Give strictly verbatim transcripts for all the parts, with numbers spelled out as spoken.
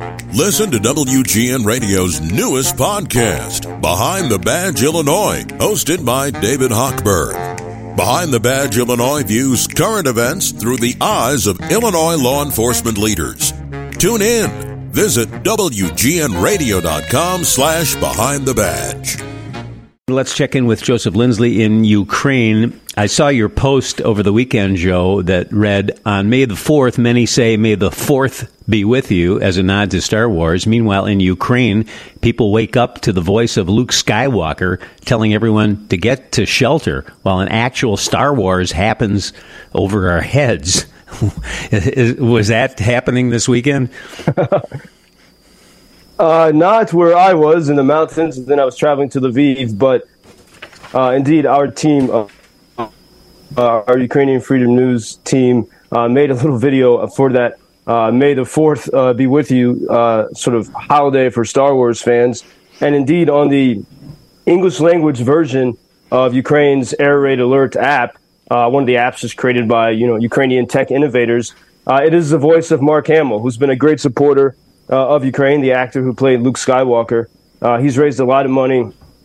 Listen to W G N Radio's newest podcast, Behind the Badge Illinois, hosted by David Hochberg. Behind the Badge Illinois views current events through the eyes of Illinois law enforcement leaders. Tune in. Visit W G N radio dot com slash behind the badge. Let's check in with Joseph Lindsley in Ukraine. I saw your post over the weekend, Joe, that read, on May the fourth, many say, may the fourth be with you, as a nod to Star Wars. Meanwhile, in Ukraine, people wake up to the voice of Luke Skywalker telling everyone to get to shelter, while an actual Star Wars happens over our heads. Was that happening this weekend? Uh, not where I was in the mountains, and then I was traveling to Lviv, but uh, indeed our team, uh, uh, our Ukrainian Freedom News team, uh, made a little video for that uh, May the fourth uh, be with you uh, sort of holiday for Star Wars fans. And indeed, on the English language version of Ukraine's Air Raid Alert app, uh, one of the apps is created by, you know, Ukrainian tech innovators. Uh, it is the voice of Mark Hamill, who's been a great supporter Uh, of Ukraine, the actor who played Luke Skywalker. Uh, he's raised a lot of money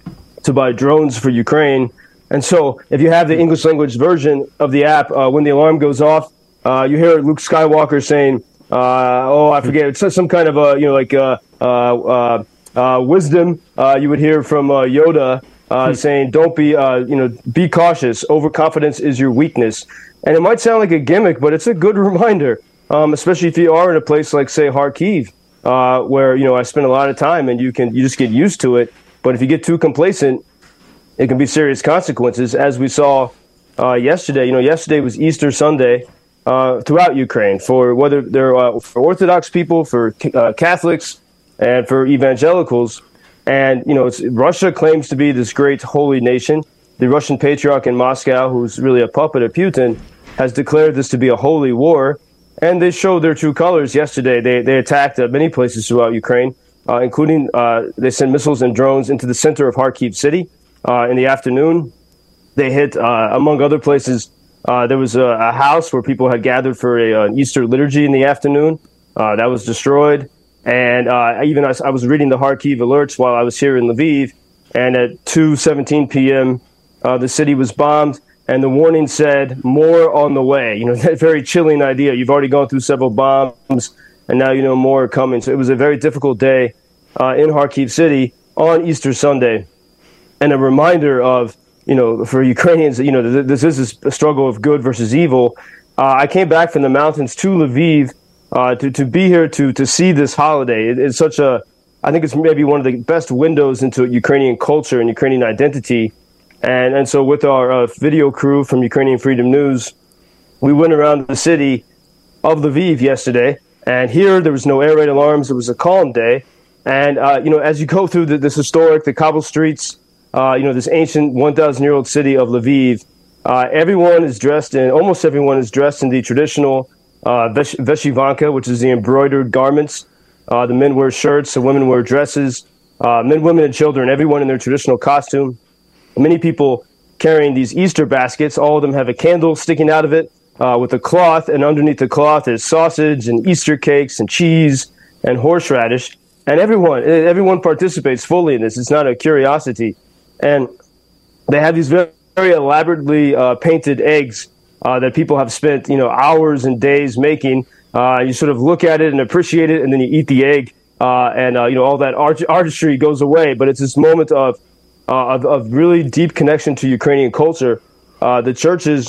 to buy drones for Ukraine. And so if you have the English language version of the app, uh, when the alarm goes off, uh, you hear Luke Skywalker saying, uh, oh, I forget, it's some kind of, a, you know, like uh, uh, uh, uh, wisdom uh, you would hear from uh, Yoda uh, saying, don't be, uh, you know, be cautious. Overconfidence is your weakness. And it might sound like a gimmick, but it's a good reminder, um, especially if you are in a place like, say, Kharkiv. Uh, where, you know, I spend a lot of time and you can, you just get used to it. But if you get too complacent, it can be serious consequences, as we saw uh, yesterday. You know, yesterday was Easter Sunday uh, throughout Ukraine, for whether they're uh, for Orthodox people, for uh, Catholics, and for evangelicals. And, you know, it's, Russia claims to be this great holy nation. The Russian patriarch in Moscow, who's really a puppet of Putin, has declared this to be a holy war. And they showed their true colors yesterday. They they attacked uh, many places throughout Ukraine, uh, including uh, they sent missiles and drones into the center of Kharkiv city uh, in the afternoon. They hit, uh, among other places, uh, there was a, a house where people had gathered for a, an Easter liturgy in the afternoon. Uh, that was destroyed. And uh, even I, I was reading the Kharkiv alerts while I was here in Lviv, and at two seventeen p.m., uh, the city was bombed. And the warning said, more on the way. You know, that very chilling idea. You've already gone through several bombs, and now you know more are coming. So it was a very difficult day uh, in Kharkiv city on Easter Sunday. And a reminder of, you know, for Ukrainians, you know, this is a struggle of good versus evil. Uh, I came back from the mountains to Lviv uh, to, to be here to to see this holiday. It, it's such a, I think it's maybe one of the best windows into Ukrainian culture and Ukrainian identity. And and so with our uh, video crew from Ukrainian Freedom News, we went around the city of Lviv yesterday. And here there was no air raid alarms. It was a calm day. And, uh, you know, as you go through the, this historic, the cobble streets, uh, you know, this ancient one thousand year old city of Lviv, uh, everyone is dressed in, almost everyone is dressed in the traditional uh, vesh- veshivanka, which is the embroidered garments. Uh, the men wear shirts, the women wear dresses, uh, men, women, and children, everyone in their traditional costume. Many people carrying these Easter baskets. All of them have a candle sticking out of it uh, with a cloth, and underneath the cloth is sausage and Easter cakes and cheese and horseradish. And everyone, everyone participates fully in this. It's not a curiosity. And they have these very, very elaborately uh, painted eggs uh, that people have spent, you know, hours and days making. Uh, you sort of look at it and appreciate it, and then you eat the egg, uh, and uh, you know, all that art- artistry goes away. But it's this moment of Uh, of, of really deep connection to Ukrainian culture. Uh, the churches,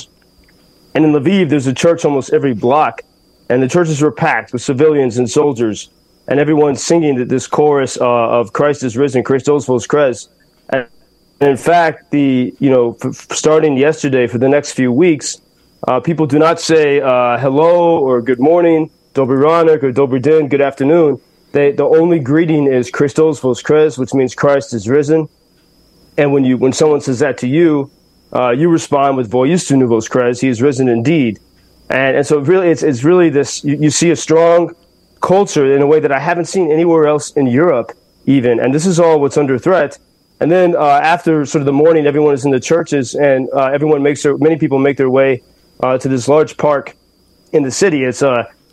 and in Lviv, there's a church almost every block, and the churches were packed with civilians and soldiers, and everyone singing this chorus uh, of Christ is risen, Christos vos kres. And in fact, the you know, f- starting yesterday for the next few weeks, uh, people do not say uh, hello or good morning, dobry ranek or dobry din, good afternoon. They, the only greeting is Christos vos kres, which means Christ is risen. And when you when someone says that to you, uh, you respond with "Voyistu vos kres," he is risen indeed. And and so really, it's it's really this. You, you see a strong culture in a way that I haven't seen anywhere else in Europe, even. And this is all what's under threat. And then uh, after sort of the morning, everyone is in the churches, and uh, everyone makes their many people make their way uh, to this large park in the city. It's uh,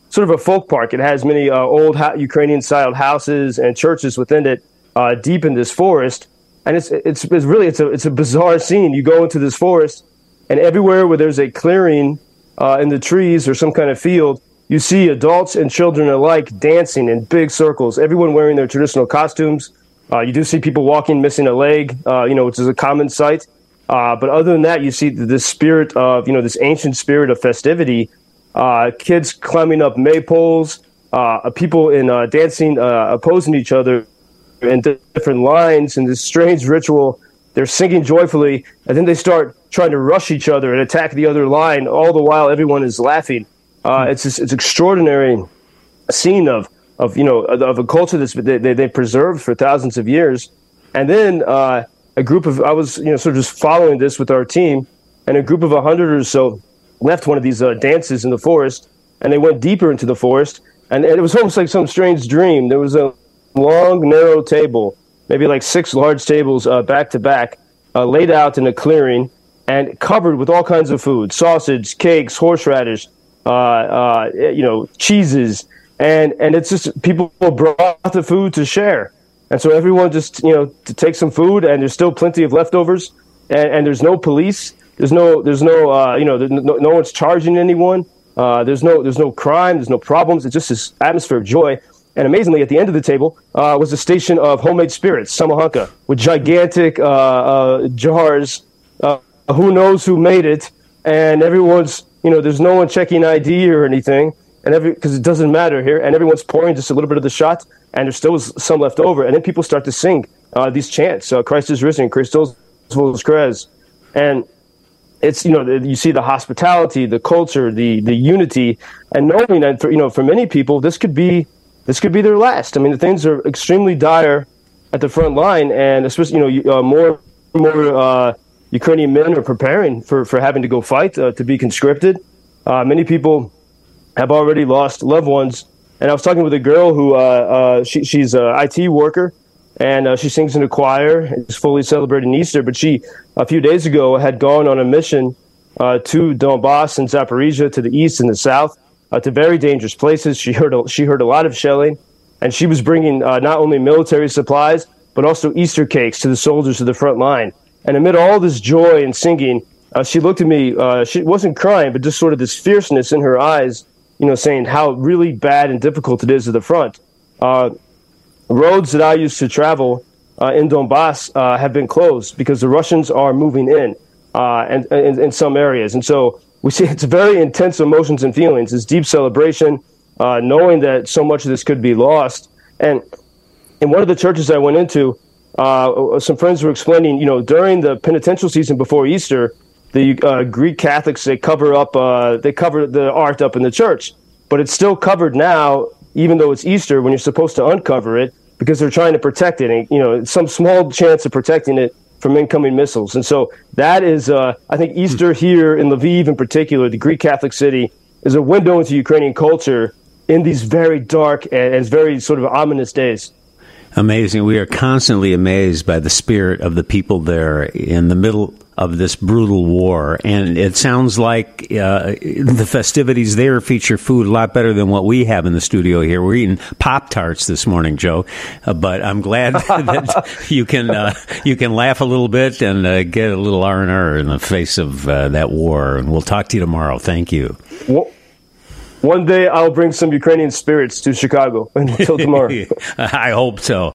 sort of a folk park. It has many uh, old ha- Ukrainian-styled houses and churches within it, uh, deep in this forest. And it's, it's it's really it's a it's a bizarre scene. You go into this forest, and everywhere where there's a clearing uh, in the trees or some kind of field, you see adults and children alike dancing in big circles. Everyone wearing their traditional costumes. Uh, you do see people walking, missing a leg, uh, you know, which is a common sight. Uh, but other than that, you see the spirit of, you know, this ancient spirit of festivity. Uh, kids climbing up maypoles, uh, people in uh, dancing, uh, opposing each other in different lines in this strange ritual. They're singing joyfully, and then they start trying to rush each other and attack the other line. All the while, everyone is laughing. Uh, it's this, it's extraordinary scene of of you know of a culture that's they they, they preserved for thousands of years. And then uh, a group of I was you know sort of just following this with our team, and a group of a hundred or so left one of these uh, dances in the forest, and they went deeper into the forest, and, and it was almost like some strange dream. There was a long, narrow table, maybe like six large tables uh, back to back, uh, laid out in a clearing and covered with all kinds of food: sausage, cakes, horseradish, uh, uh, you know, cheeses, and and it's just people brought the food to share, and so everyone just you know to take some food, and there's still plenty of leftovers, and, and there's no police, there's no there's no uh, you know no, no one's charging anyone, uh, there's no there's no crime, there's no problems. It's just this atmosphere of joy. And amazingly, at the end of the table uh, was a station of homemade spirits, samahanka, with gigantic uh, uh, jars. Uh, who knows who made it? And everyone's, you know, there's no one checking I D or anything, and every because it doesn't matter here. And everyone's pouring just a little bit of the shot, and there's still some left over. And then people start to sing uh, these chants: uh, "Christ is risen, Christos vos, and it's you know you see the hospitality, the culture, the the unity, and knowing that for you know for many people this could be. This could be their last. I mean, the things are extremely dire at the front line, and especially, you know, uh, more more uh, Ukrainian men are preparing for, for having to go fight, uh, to be conscripted. Uh, many people have already lost loved ones. And I was talking with a girl who, uh, uh, she, she's an I T worker, and uh, she sings in a choir and is fully celebrating Easter. But she, a few days ago, had gone on a mission uh, to Donbass and Zaporizhia, to the east and the south. Uh, to very dangerous places. She heard a, she heard a lot of shelling, and she was bringing uh, not only military supplies but also Easter cakes to the soldiers to the front line. And amid all this joy and singing, uh, she looked at me. Uh, she wasn't crying, but just sort of this fierceness in her eyes, you know, saying how really bad and difficult it is at the front. Uh, roads that I used to travel uh, in Donbass uh, have been closed because the Russians are moving in, uh, and, and in some areas, and so. We see it's very intense emotions and feelings. It's deep celebration, uh, knowing that so much of this could be lost. And in one of the churches I went into, uh, some friends were explaining, you know, during the penitential season before Easter, the uh, Greek Catholics, they cover up, uh, they cover the art up in the church. But it's still covered now, even though it's Easter, when you're supposed to uncover it, because they're trying to protect it. And, you know, some small chance of protecting it from incoming missiles. And so that is, uh, I think Easter here in Lviv in particular, the Greek Catholic city, is a window into Ukrainian culture in these very dark and, and very sort of ominous days. Amazing. We are constantly amazed by the spirit of the people there in the middle of this brutal war. And it sounds like uh, the festivities there feature food a lot better than what we have in the studio here. We're eating Pop-Tarts this morning, Joe. Uh, but I'm glad that you can uh, you can laugh a little bit and uh, get a little R and R in the face of uh, that war. And we'll talk to you tomorrow. Thank you. Well, one day I'll bring some Ukrainian spirits to Chicago. Until tomorrow. I hope so.